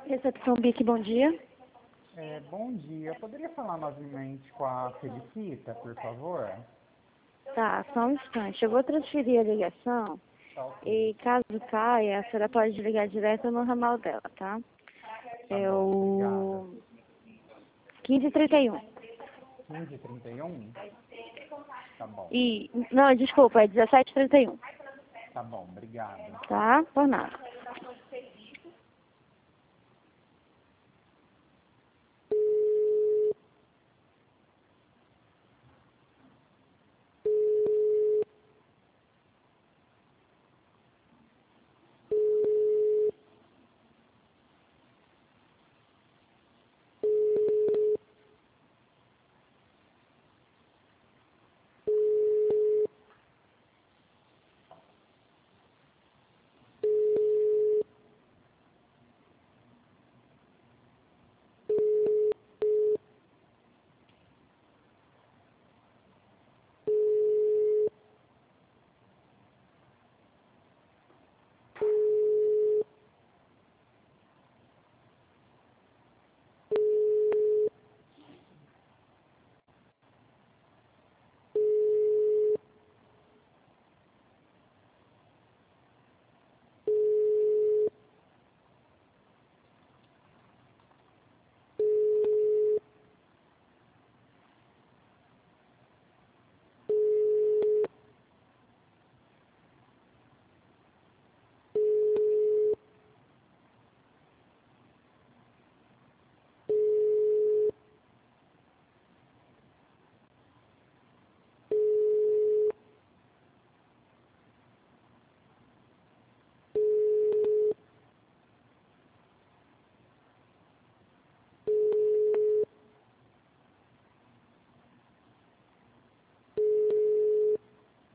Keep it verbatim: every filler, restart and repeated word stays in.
Recepção BIC, bom dia. É, bom dia. Eu poderia falar novamente com a Felicita, por favor? Tá, só um instante. Eu vou transferir a ligação Tá ok. e caso caia, a senhora pode ligar direto no ramal dela, tá? Tá É bom, obrigada. o quinze e trinta e um. quinze e trinta e um? Tá bom. E, não, desculpa, é dezessete e trinta e um. Tá bom, obrigado. Tá? Por nada.